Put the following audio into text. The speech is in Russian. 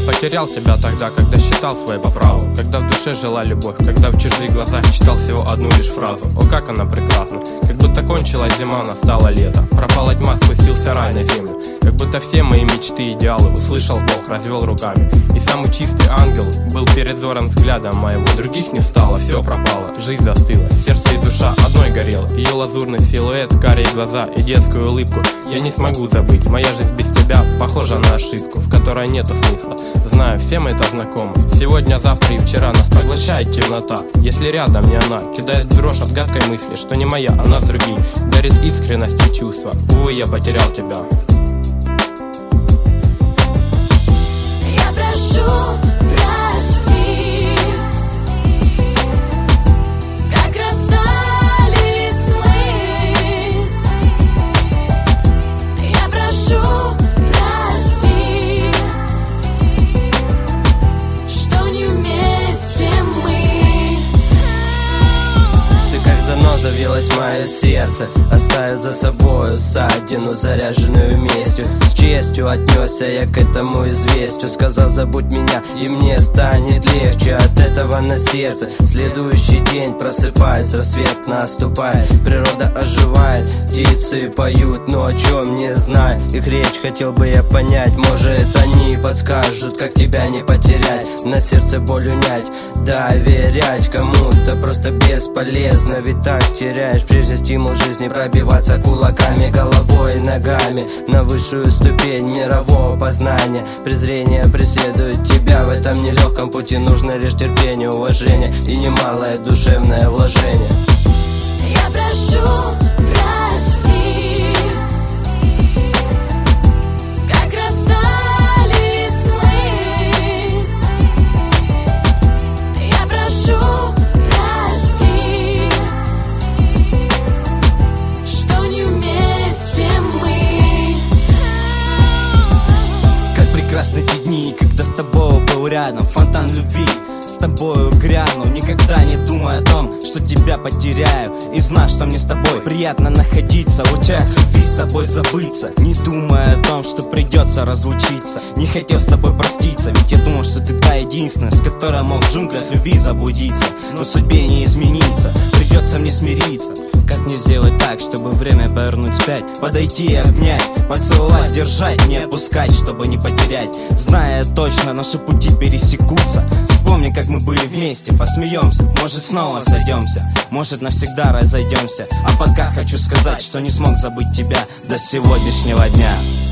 потерял тебя тогда, когда считал свой по праву, когда в душе жила любовь, когда в чужих глазах читал всего одну лишь фразу. О, как она прекрасна, как будто кончилась зима, настало лето. Пропала тьма, спустился рай на землю, как будто все мои мечты, идеалы услышал Бог, развел руками. И самый чистый ангел был перед взором взглядом моего. Других не стало, все пропало, жизнь застыла, сердце и душа одной горела. Ее лазурный силуэт, карие глаза и детскую улыбку я не смогу забыть. Моя жизнь без тебя похожа на ошибку, в которой нету смысла. Знаю, всем это знакомо. Сегодня, завтра и вчера нас поглощает темнота. Если рядом не она, кидает дрожь от гадкой мысли, что не моя, она с другим. Дарит искренность и чувства. Увы, я потерял тебя. Я прошу, прости, как расстались мы. Я прошу, прости, что не вместе мы. Ты как заноза вилась в мое сердце, оставив за собою ссадину, заряженную местью. С честью отнесся я к этому известию, сказал: забудь меня, и мне станет легче от этого на сердце. Следующий день просыпаюсь, рассвет наступает, природа оживает, птицы поют, но о чем не знаю. Их речь хотел бы я понять, может они подскажут, как тебя не потерять, на сердце боль унять. Доверять кому-то просто бесполезно, ведь так теряешь прежде стимул жизни пробиваться кулаками, головой и ногами на высшую ступень мирового познания. Презрение преследует тебя в этом нелегком пути, нужно лишь терпение, уважение и немалое душевное вложение. Я прошу, прости, как расстались мы. Я прошу, прости, что не вместе мы. Как прекрасны те дни, когда с тобой был рядом, фонтан любви с тобою грянул. Никогда не думай о том, что тебя потеряю, и знай, что мне с тобой приятно находиться, в лучах любви с тобой забыться, не думая о том, что придется разлучиться. Не хотел с тобой проститься, ведь я думал, что ты та единственная, с которой мог в джунглях любви заблудиться. Но судьбе не измениться, придется мне смириться. Как мне сделать так, чтобы время повернуть вспять? Подойти и обнять, поцеловать, держать, не отпускать, чтобы не потерять. Зная точно, наши пути пересекутся. Вспомни, как мы были вместе, посмеемся, может снова сойдемся, может навсегда разойдемся. А пока хочу сказать, что не смог забыть тебя до сегодняшнего дня.